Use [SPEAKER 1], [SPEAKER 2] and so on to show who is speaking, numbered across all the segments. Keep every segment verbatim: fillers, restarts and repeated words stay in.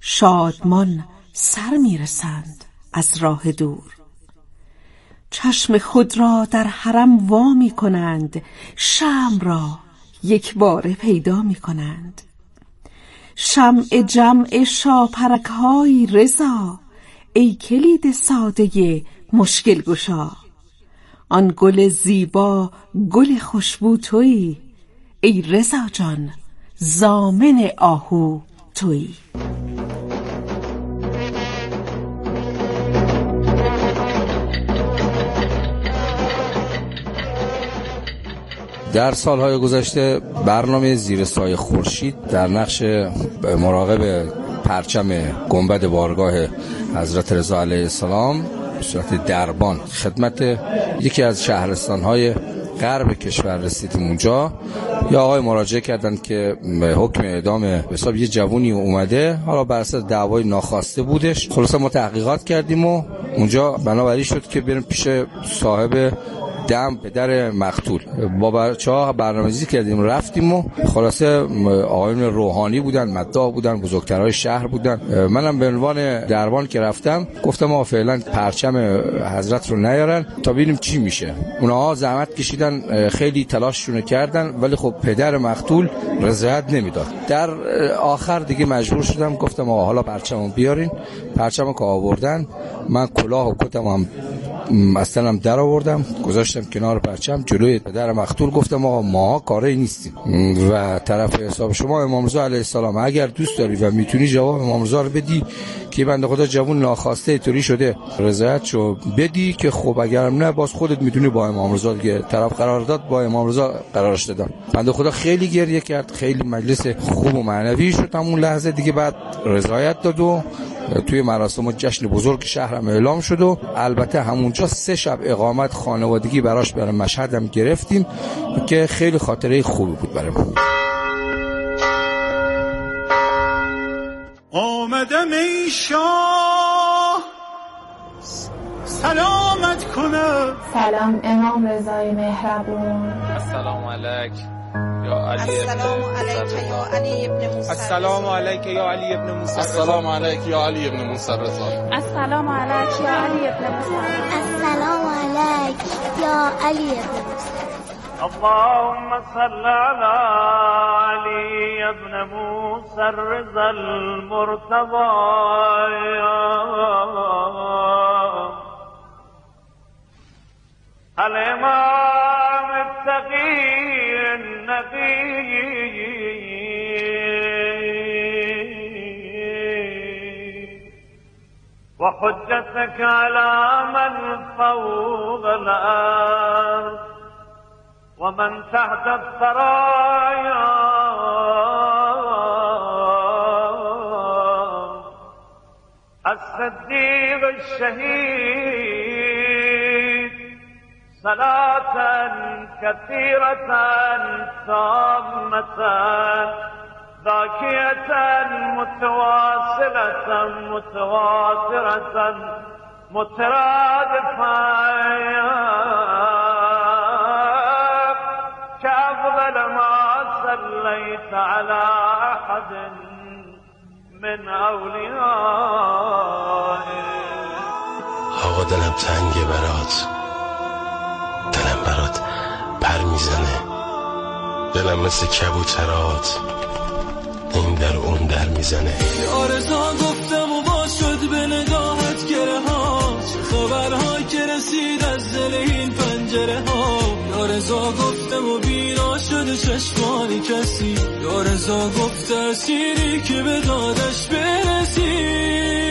[SPEAKER 1] شادمان سر میرسند از راه دور. چشم خود را در حرم وا می کنند، شمع را یک باره پیدا می کنند. شمع جمع شاپرک های رضا، ای کلید ساده مشکل گشا. آن گل زیبا گل خوشبو تویی، ای رضا جان ضامن آهو تویی.
[SPEAKER 2] در سالهای گذشته برنامه زیر سایه خورشید در نقش مراقب پرچم گنبد بارگاه حضرت رضا علیه السلام به صورت دربان خدمت یکی از شهرستان‌های غرب کشور رسیدیم. اونجا یا آقای مراجعه کردن که حکم اعدام به حساب یه جوونی اومده، حالا بر اساس دعوای ناخواسته بودش. خلاصه ما تحقیقات کردیم و اونجا بنابراین شد که بریم پیش صاحب دم پدر مقتول. با بچه‌ها برنامه‌ریزی کردیم، رفتیم و خلاصه آقایون روحانی بودن، مداح بودن، بزرگترهای شهر بودن. منم به عنوان دربان که رفتم گفتم آقا فعلا پرچم حضرت رو نیارن تا ببینیم چی میشه. اونها زحمت کشیدن، خیلی تلاششون کردن، ولی خب پدر مقتول رضایت نمیداد. در آخر دیگه مجبور شدم، گفتم آقا حالا پرچمو بیارین. پرچمو که آوردن، من کلاه و کتم هم اصلا هم در آوردم، گذاشتم کنار پرچم جلوی پدر مقتول. گفتم آقا ما کاری نیستیم و طرف حساب شما امام رضا علیه السلام، اگر دوست داری و میتونی جواب امام رضا رو بدی که بنده خدا جوون ناخواسته طوری شده، رضایتشو بدی که خب اگرم نه باز خودت میتونی با امام رضا دیگه طرف قرار داد، با امام رضا قرارش دادم. بنده خدا خیلی گریه کرد، خیلی مجلس خوب و معنوی شد همون لحظه دیگه. بعد رضایت داد و توی مراسم و جشن بزرگ شهرم اعلام شد و البته همونجا سه شب اقامت خانوادگی براش برای مشهد هم گرفتیم که خیلی خاطره خوبی بود برای ما.
[SPEAKER 3] آمدم ای شاه سلامت کنم.
[SPEAKER 4] سلام امام رضای مهربون.
[SPEAKER 5] السلام علیک یا علی
[SPEAKER 6] السلام علیک یا علی ابن موسی.
[SPEAKER 5] السلام علیک یا علی ابن موسی.
[SPEAKER 7] السلام علیک یا علی ابن موسی رضا.
[SPEAKER 4] السلام علیک یا علی ابن موسی.
[SPEAKER 8] السلام علیک یا علی ابن موسی.
[SPEAKER 9] اللهم صل على علي ابن موسى الرضا المرتضى الإمام التقي النبي وحجتك على من فوق الأرض ومن تحت الثرايا الصديق الشهيد صلاة كثيرة تامة ذاكية متواصلة متواترة مترادفة كأفضل ما صليت على أحد من أوليائه.
[SPEAKER 10] آقا دلم تنگه برات، دلم برات پر میزنه، دلم مثل کبوترات این در اون در میزنه.
[SPEAKER 11] آرزا گفتم و با شد به نگاهت گره ها، چه خبرهایی که رسید از دل این پنجره ها. آرزا گفتم و بینا شد چشمانی کسی، آرزا گفت اسیری که به دادش برسی.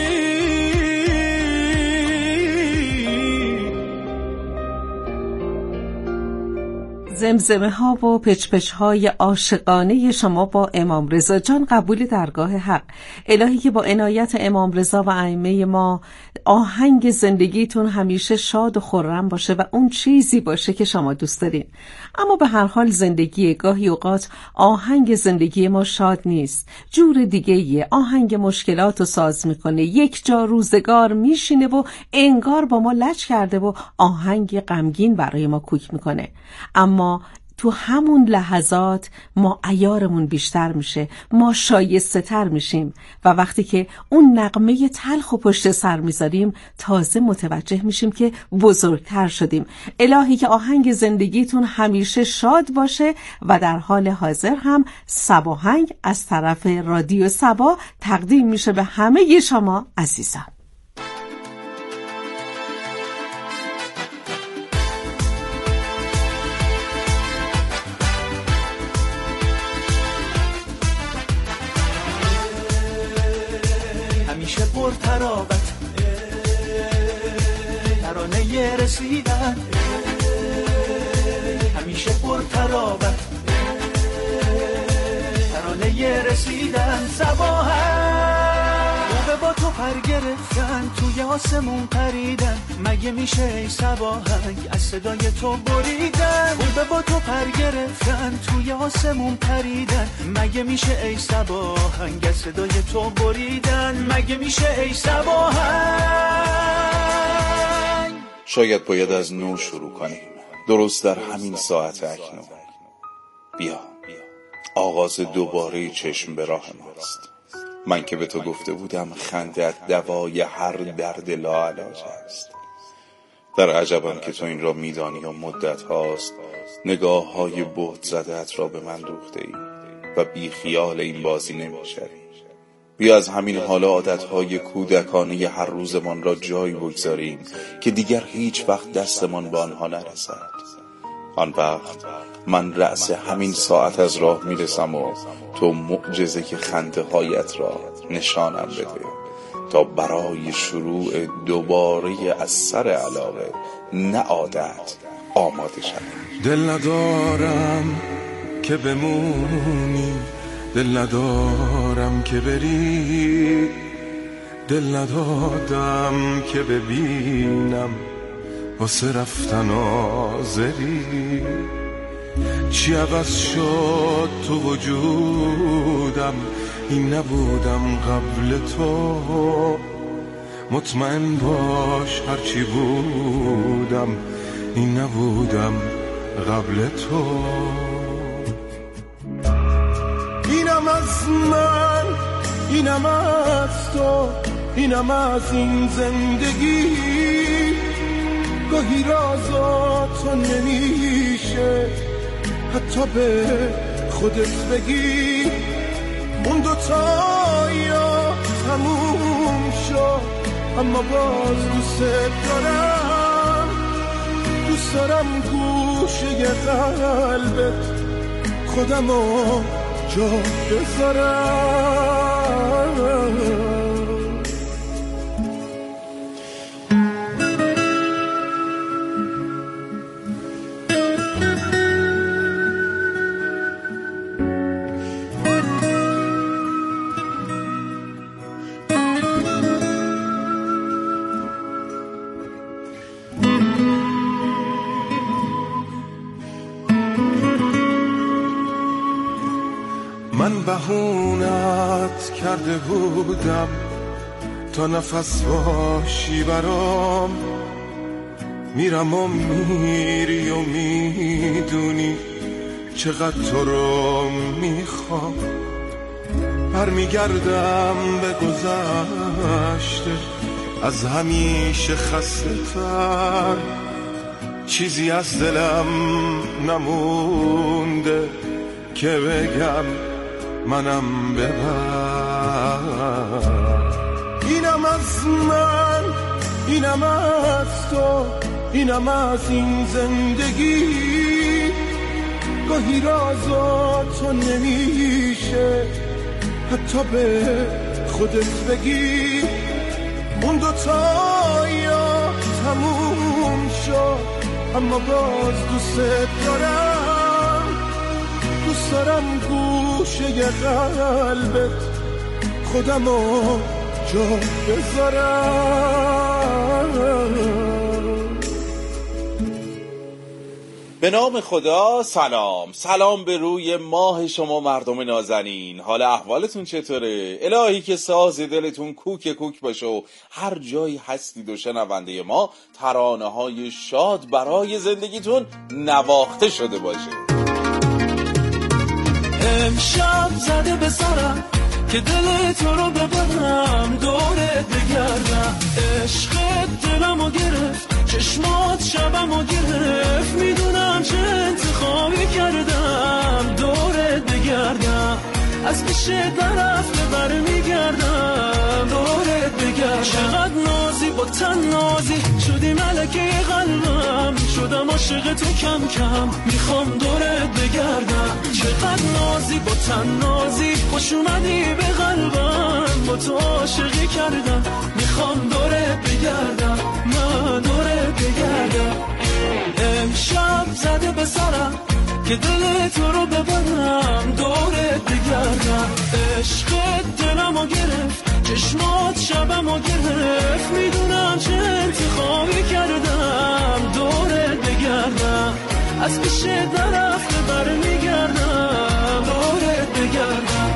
[SPEAKER 1] زمزمه ها و پچ پچ های عاشقانه شما با امام رضا جان قبول درگاه حق. الهی که با عنایت امام رضا و ائمه ما آهنگ زندگیتون همیشه شاد و خرم باشه و اون چیزی باشه که شما دوست دارین. اما به هر حال زندگی گاهی اوقات آهنگ زندگی ما شاد نیست، جور دیگه یه آهنگ مشکلات رو ساز میکنه، یک جا روزگار میشینه و انگار با ما لج کرده و آهنگ غمگین برای ما کوک میکنه. اما تو همون لحظات ما عیارمون بیشتر میشه، ما شایسته تر میشیم و وقتی که اون نغمه تلخ و پشت سر میذاریم تازه متوجه میشیم که بزرگتر شدیم. الهی که آهنگ زندگیتون همیشه شاد باشه و در حال حاضر هم صباهنگ از طرف رادیو صبا تقدیم میشه به همه شما عزیزان.
[SPEAKER 3] همیشه پرتراوت ترانه رسیدن، همیشه پرتراوت ترانه رسیدن. صباحن موقع با تو پر گرفتن، توی آسمون پریدن، مگه میشه ای صباحنگ از صدای تو بریدن. موقع با تو پر گرفتن، توی آسمون پریدن، مگه میشه ای صباحنگ از صدای تو بریدن. مگه میشه ای صباحنگ.
[SPEAKER 7] شاید باید از نو شروع کنیم، درست در همین ساعت اکنون. بیا آغاز دوباره چشم به راه ماست. من که به تو گفته بودم خندت دوای هر درد لاعلاج است. در عجبم که تو این را میدانی و مدت هاست نگاه های بهت زدت را به من دوخته ای و بی خیال این بازی نمیشوی. بیا از همین حالا عادت های کودکانه هر روزمان را جای بگذاریم که دیگر هیچ وقت دستمان به آنها نرسد. آن وقت من رأس همین ساعت از راه میرسم و تو معجزه که خنده هایت را نشانم بده تا برای شروع دوباره از سر علاقه نه عادت آماده شدم.
[SPEAKER 11] دل ندارم که بمونی، دل ندارم که بری، دل ندادم که ببینم واسه رفتن آزری. چی عوض شد تو وجودم، این نبودم قبل تو. مطمئن باش هرچی بودم، این نبودم قبل تو. اینم از من، اینم از تو، اینم از این زندگی. گاهی رازاتو نمیشه حتی به خودت بگی. اون دوتا یا تموم شد اما باز دوست دارم. دوست دارم گوشه قلبت خودمو جا بذارم. من بهونت کرده بودم تا نفس باشی برام. میرم و میری و میدونی چقدر تو رو میخوام. برمیگردم به گذشته از همیشه خسته تر. چیزی از دلم نمونده که بگم منم ببر. اینم از من، اینم از تو، اینم از این زندگی. گاهی رازاتو نمیشه حتی به خودت بگی. اون دوتا یا تموم شد اما باز دوست دارم. دوست دارم گوشه قلبت خودمو جا بذارم.
[SPEAKER 7] به نام خدا. سلام سلام به روی ماه شما مردم نازنین. حال احوالتون چطوره؟ الهی که ساز دلتون کوک کوک باشه و هر جایی هستید و شنونده ما ترانه های شاد برای زندگیتون نواخته شده باشه.
[SPEAKER 11] امشب زده به سرم که دل تو رو ببرم دورت بگردم. عشقت دلمو گرفت چشمات شبمو گرفت میدونم چه انتخابی کردم دورت بگردم. از پیش طرف بر میگردم دورت بگردم. چقدر نازی با تن نازی شدی ملکه قلبم شدم عاشق تو کم کم میخوام دورت بگردم. چقدر نازی با تن نازی خوش اومدی به قلبم با تو عاشقی کردم میخوام دورت بگردم من دورت بگردم. امشب زده به سرم که دل تو رو ببرم دورت بگردم. عشقت دلمو گرفت چشمات شبمو گرفت میدونم چه انتخابی کردم دورت بگردم. از پیش طرف بر میگردم دورت بگردم.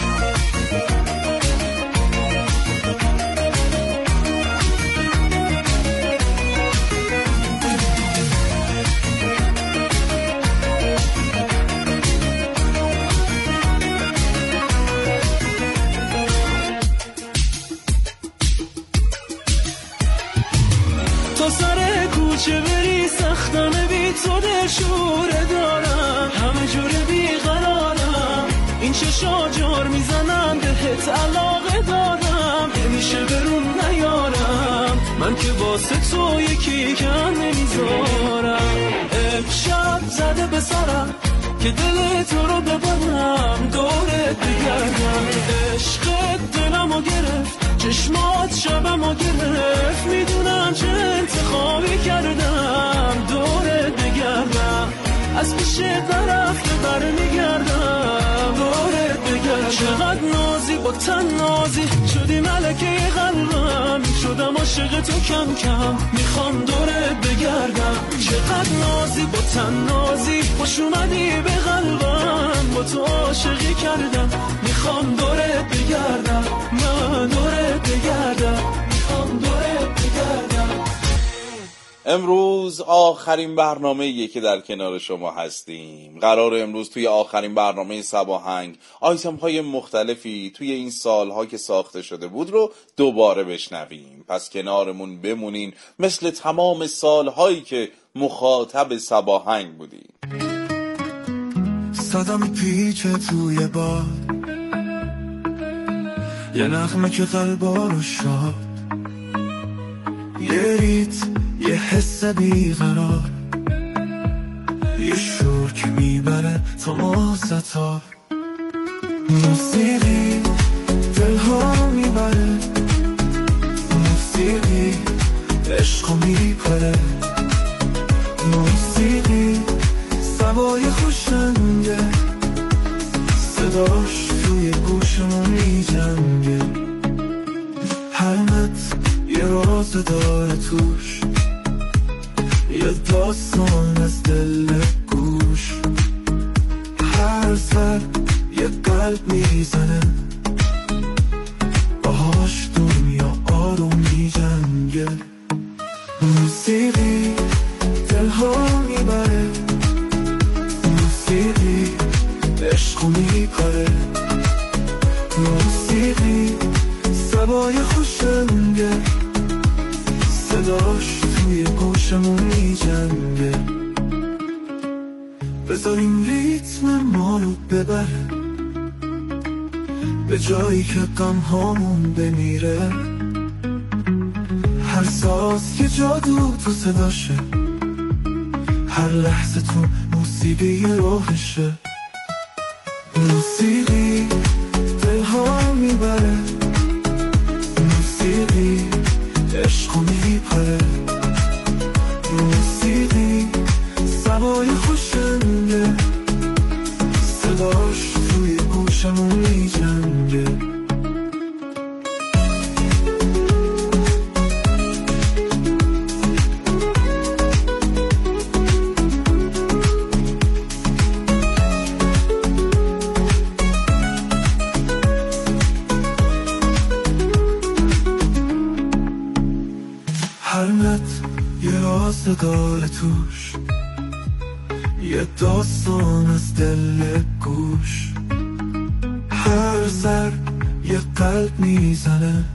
[SPEAKER 11] تا سر کوچه بری سختمه بی تو دل شوره دارم همه جوره بی قرارم این چشا جار میزنم بهت علاقه دارم نمیشه برون نیارم من که واسه تو یکی کم نمیذارم. امشب زده به سرم که دل تو رو ببرم دورت بگردم. عشقت دلمو گرفت چشمات شبمو گرفت میدونم چه انتخابی کردم دورت بگردم. از پیش طرف بر میگردم دورت بگردم. چقدر نازی با تن نازی شدی ملکه قلبم شدم عاشق تو کم کم میخوام دورت بگردم. چقدر نازی با تن نازی خوش اومدی به قلبم با تو عاشقی کردم میخوام دورت بگردم من دورت بگردم میخوام دورت بگردم.
[SPEAKER 7] امروز آخرین برنامه‌ایه که در کنار شما هستیم. قرار امروز توی آخرین برنامه صباهنگ آیتم‌های مختلفی توی این سالها که ساخته شده بود رو دوباره بشنویم. پس کنارمون بمونین مثل تمام سالهایی که مخاطب صباهنگ بودیم.
[SPEAKER 3] صدا میپیچه توی باد یه نغمه که قلبا رو شاد یه ریت یه حس بیقرار یه شور که میبره تا مازتا موسیقی دلها میبره موسیقی عشقو میپره موسیقی سوای خوشنگه صداش توی گوشمون میجنگه هر مت یه راز داره توش یه داستان از دل گوش هر سر یه قلب میزنه باهاش دنیا آروم میجنگه موسیقی دلها میبره موسیقی عشقو میپره موسیقی سوای خوشنگه صداش توی گوشمون میجنگه بذاریم ریتم ما رو ببره به جایی که غم هامون بمیره هر ساز که جادو تو صداشه هر لحظه تو موسیقی روحشه موسیقی دلها میبره موسیقی عشقو میپره موسیقی سوای خوشنگه صداش توی گوشمون میجنگه هر نت یه راز داره توش یه داستان از دل گوش هر سر یه قلب میزنه،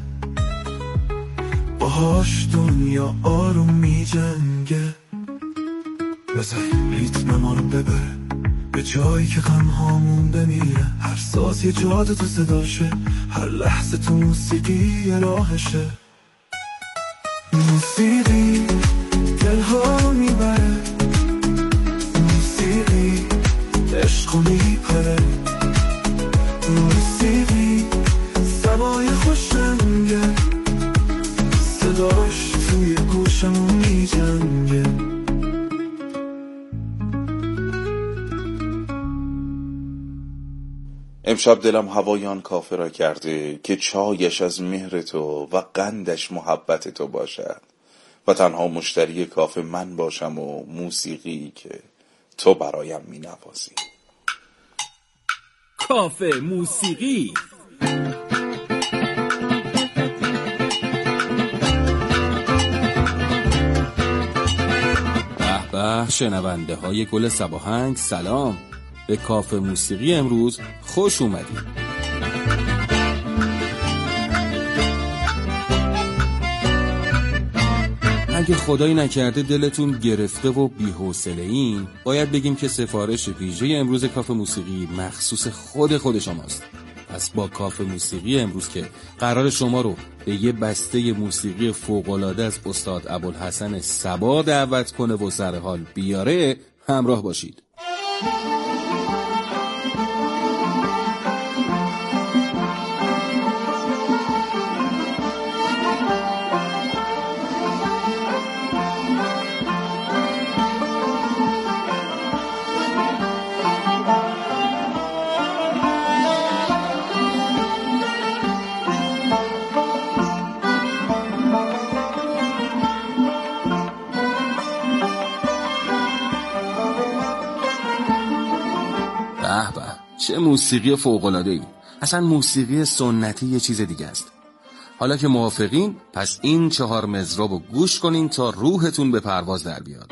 [SPEAKER 3] باهاش دنیا آروم میجنگه. بزن ریتم ما رو ببره به جایی که غمهامون بمیره. هر ساز یه جادو تو صداشه، هر لحظه تو موسیقی یه راهشه. موسیقی دلها میبره، موسیقی عشقو میپره، موسیقی سبای خوشنگه، صداش توی گوشمون میجنگه.
[SPEAKER 7] امشب دلم هوایان کافه را کرده که چایش از مهر تو و قندش محبت تو باشد و تنها مشتری کافه من باشم و موسیقی که تو برایم می نوازی.
[SPEAKER 12] کافه موسیقی. به به شنونده های گل صباهنگ، سلام. به کافه موسیقی امروز خوش اومدید. اگه خدایی نکرده دلتون گرفته و بی‌حوصله این، باید بگیم که سفارش ویژه امروز کافه موسیقی مخصوص خود خود شماست. پس با کافه موسیقی امروز که قرار شما رو به یه بسته موسیقی فوق‌العاده از استاد ابوالحسن صبا دعوت کنه و سر حال بیاره، همراه باشید. چه موسیقی فوق‌العاده‌ای. اصلا موسیقی سنتی یه چیز دیگه است. حالا که موافقین، پس این چهار مزرابو گوش کنین تا روحتون به پرواز در بیاد.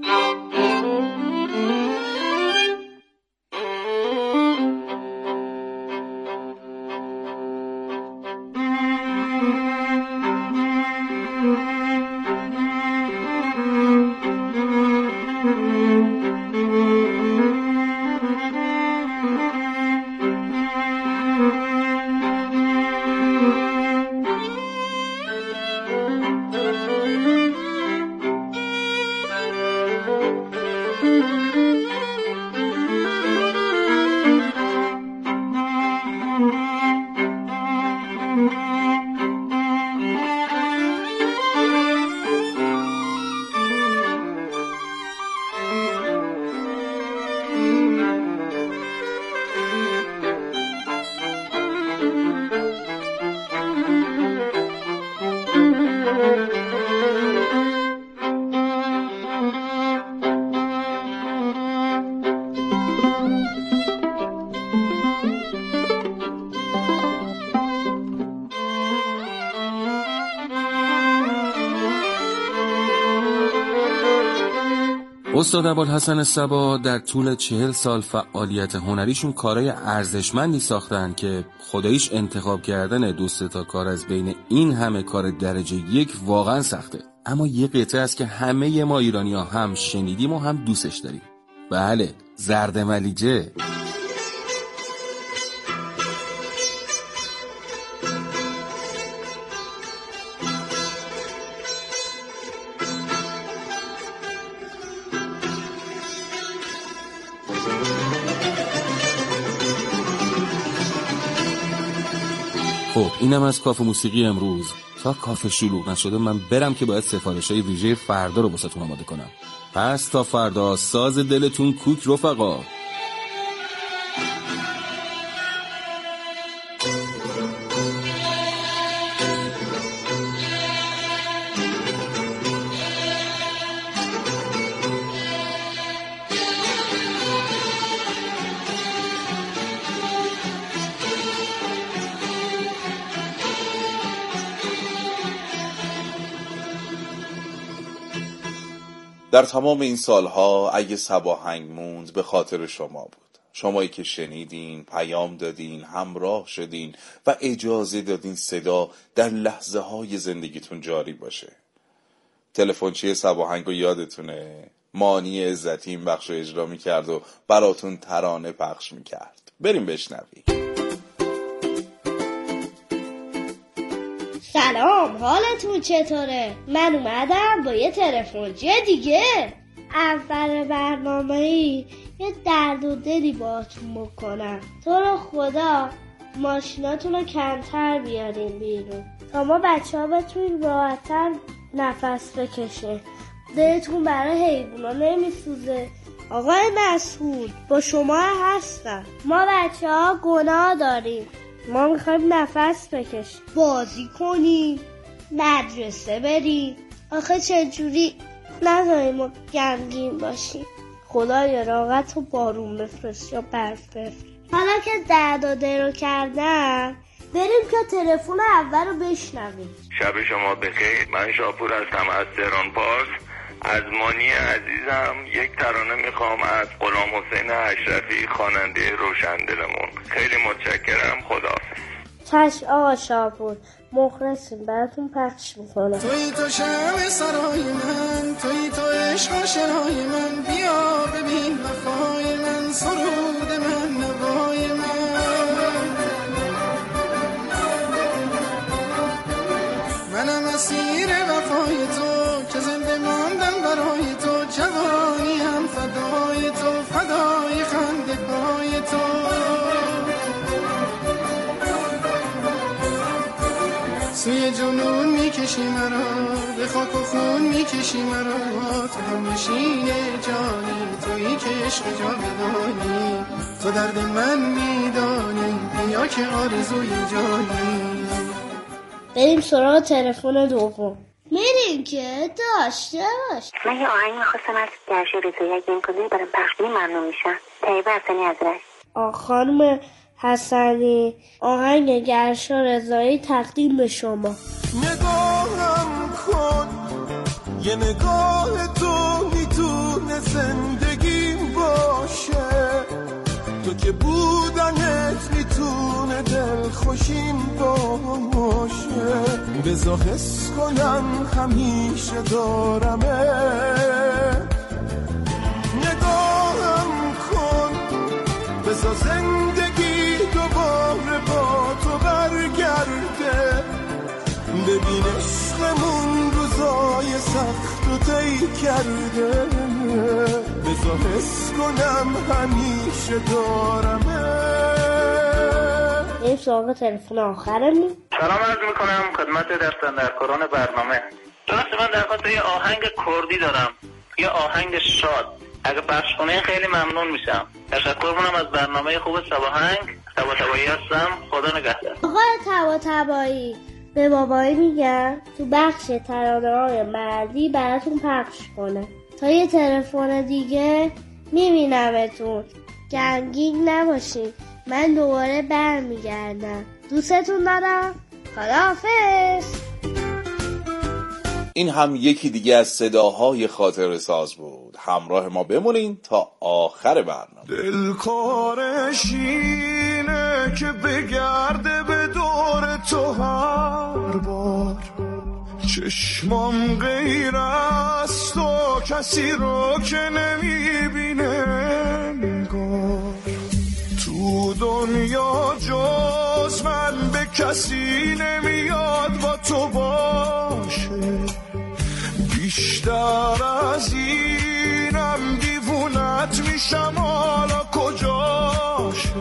[SPEAKER 12] استاد ابوالحسن صبا در طول چهل سال فعالیت هنریشون کارهای ارزشمندی ساختن که خداییش انتخاب کردن دو سه تا کار از بین این همه کار درجه یک واقعا سخته. اما یه قطعه است که همه ما ایرانی‌ها هم شنیدیم و هم دوستش داریم. بله، زرد ملیجه. خب اینم از کافه موسیقی امروز. تا کافه شلوغ نشده من برم که باید سفارش‌های ویژه فردا رو واسهتون آماده کنم. پس تا فردا ساز دلتون کوک رفقا.
[SPEAKER 7] در تمام این سالها اگه صباهنگ موند به خاطر شما بود. شمایی که شنیدین، پیام دادین، همراه شدین و اجازه دادین صدا در لحظه های زندگیتون جاری باشه. تلفنچی سباهنگو یادتونه؟ مانی عزتی این بخش رو اجرا میکرد و براتون ترانه پخش میکرد. بریم بشنویم.
[SPEAKER 8] سلام، حالتون چطوره؟ من اومدم با یه تلفنچی دیگه. اول برنامه‌ای یه درد و دلی باهاتون بکنم. تو رو خدا ماشیناتون رو کمتر بیارین بیرون تا ما بچه ها بتونیم راحت‌تر نفس بکشه. دلتون برای حیوونا نمیسوزه؟ آقای مسئول، با شما هستم. ما بچه ها گناه داریم. ما میخوایم نفس بکشیم، بازی کنیم، مدرسه بریم. آخه چجوری نذاریم ما غمگین باشیم؟ خدایا راحت و بارون بفرست یا برف بفرست. حالا که درد و دل رو کردم، بریم که تلفن اول رو بشنویم.
[SPEAKER 13] شب شما بخیر. من شاپور هستم از تهران پارس. از مانی عزیزم یک ترانه میخوام از غلام حسین اشرفی، خواننده روشندلمون. خیلی متشکرم. خداحافظ.
[SPEAKER 8] چشم آقا شاپور، مخلصیم، براتون پخش میکنم.
[SPEAKER 11] توی تو شب سرای من، توی تو عشق و شرای من، بیا ببین وفای من، سرود من، نوای من. منم اسیر وفای تو که زنده ماندم برای تو، جوانی هم فدای تو، فدای خنده پای تو. سوی جنون میکشی مرا، به خاک و خون میکشی مرا، تو هم نشین جانی، تویی که عشق جا بدانی، تو درد من میدانی، بیا که آرزوی جانی.
[SPEAKER 8] بریم سراغ تلفن دوم. میریم که داشته باش.
[SPEAKER 14] من یه آهنگ میخواستم از گرشی رضایی، اگه این کنی برام پخش کنی ممنون میشم. طیبه حسنی از رشت.
[SPEAKER 8] آ خانم حسنی، آهنگ گرشا رضایی تقدیم به شما.
[SPEAKER 11] نگاهم کن، یه نگاه تو میتونه زندگیم باشه، تو که بودنت میتونه دل خوشیم باشه. بذار حس کنم همیشه دارمه، نگاهم کن، بذار زندگی دوباره با تو برگرده، ببین عشقمون روزای سخت رو طی کرده، بذار حس کنم همیشه دارمه.
[SPEAKER 8] این سراغ تلفن آخرمون.
[SPEAKER 13] سلام عرض میکنم خدمت دستن در کاران برنامه. درست من درخواست یه آهنگ کردی دارم، یه آهنگ شاد، اگه پخش کنین خیلی ممنون میشم. تشکر کنم از برنامه خوب سباهنگ. تبا تبایی هستم. خدا نگهدار.
[SPEAKER 8] آقای تبا تبایی، به بابایی میگم تو بخش ترانه‌های مردی براتون پخش کنه. تا یه تلفن دیگه میبینمتون. غمگین نباشین، من دوباره برمیگردم. دوستتون دارم. خداحافظ.
[SPEAKER 7] این هم یکی دیگه از صداهای خاطره ساز بود. همراه ما بمونین تا آخر برنامه.
[SPEAKER 11] دلکارش اینه که بگرده به دور تو هر بار، چشمام غیر از تو کسی رو که نمیبینه نگار، تو دنیا جز من به کسی نمیاد با تو باشه، بیشتر از اینم دیوونت میشم حالا کجاشه.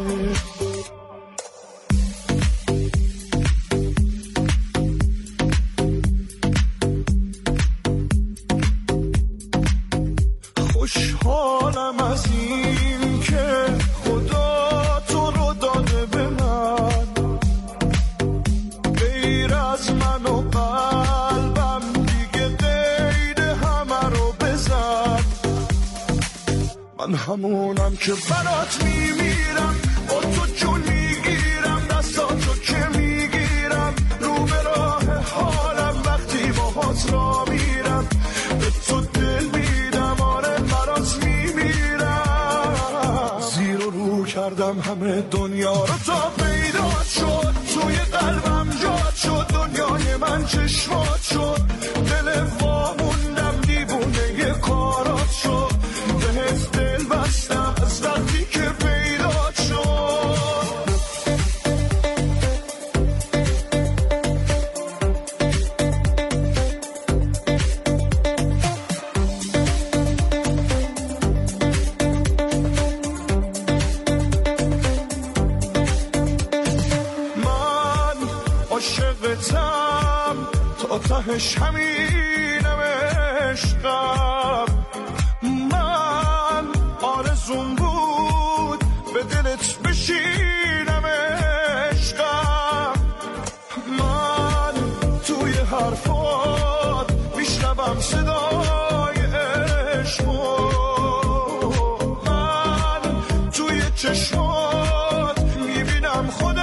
[SPEAKER 11] خوشحالم از این که خدا تو رو داده به من، غیر از من و قلبم دیگه غیر همه رو بزن. من همونم که برات میمیرم، با تو جون میگیرم، دستاتو که میگیرم، رو به راه حالم وقتی باهات را میرم، به تو دل میدم، آره برات میمیرم. زیر و رو
[SPEAKER 3] کردم همه دنیا رو تا پیدا شد، توی قلبم جات شد، دنیای من چشمات شد، دل واموندم دیوونه یه کارات شد، بهت دل بستم از وقتی که پیدا شد. عاشقتم تا تهش همینم عشقم، من آرزوم بود به دلت بشینم عشقم، من توی حرفات میشنوم صدای عشقو، من توی چشمات میبینم خود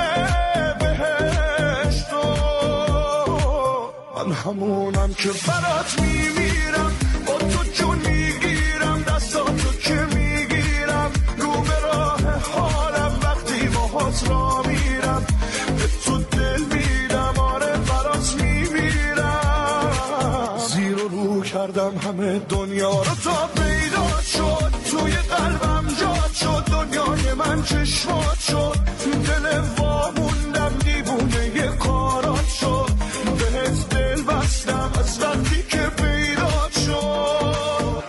[SPEAKER 3] همونم که برات میمیرم، با تو جون میگیرم، دستاتو که میگیرم، رو به راه حالم وقتی باهات را میرم، به تو دل میدم، آره برات میمیرم. زیر و رو کردم همه دنیا رو تا پیدا شد، توی قلبم جات شد، دنیای من چشمات شد، دل واموندم دیوونه یه کارات شد، بهت دل بستم از وقتی که پیدا شد.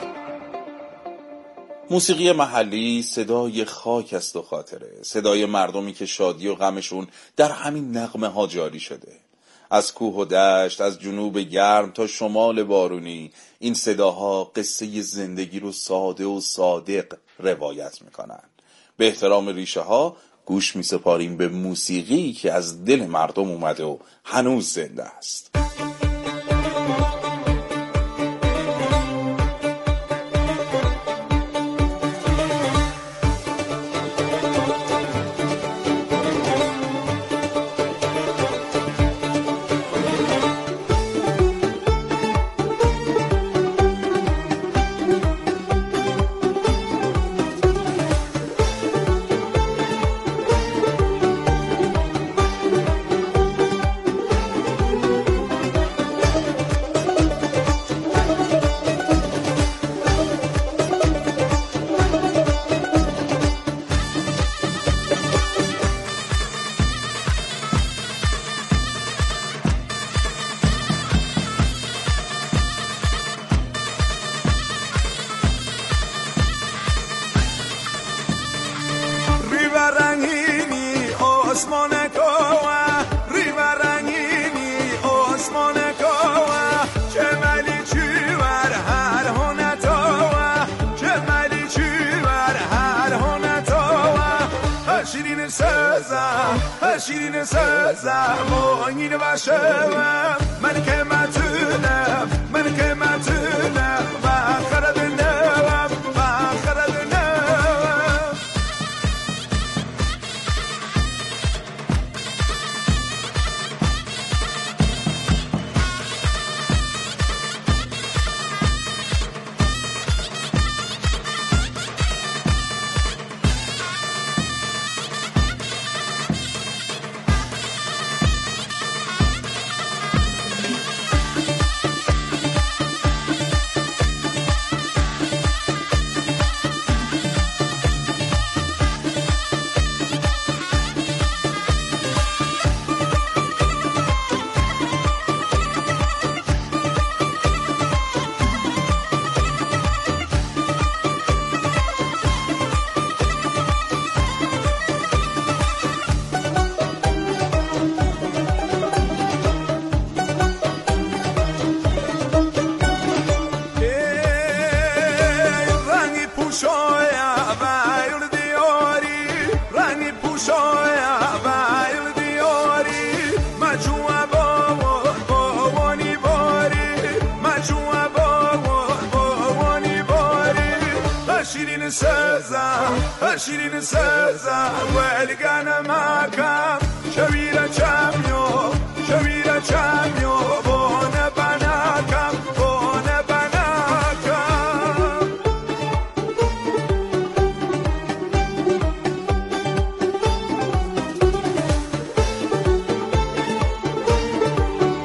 [SPEAKER 7] موسیقی محلی صدای خاک است و خاطره، صدای مردمی که شادی و غمشون در همین نغمه ها جاری شده. از کوه و دشت، از جنوب گرم تا شمال بارونی، این صداها قصه زندگی رو ساده و صادق روایت میکنن. به احترام ریشه ها گوش می سپاریم به موسیقی که از دل مردم اومده و هنوز زنده است.
[SPEAKER 3] شیرین سازم مهین باشم، من که متونم، من که متونم، فخر دنم، فخر دنم. شیرین سازم ولی گنم مکم شویره چمیو شویره چمیو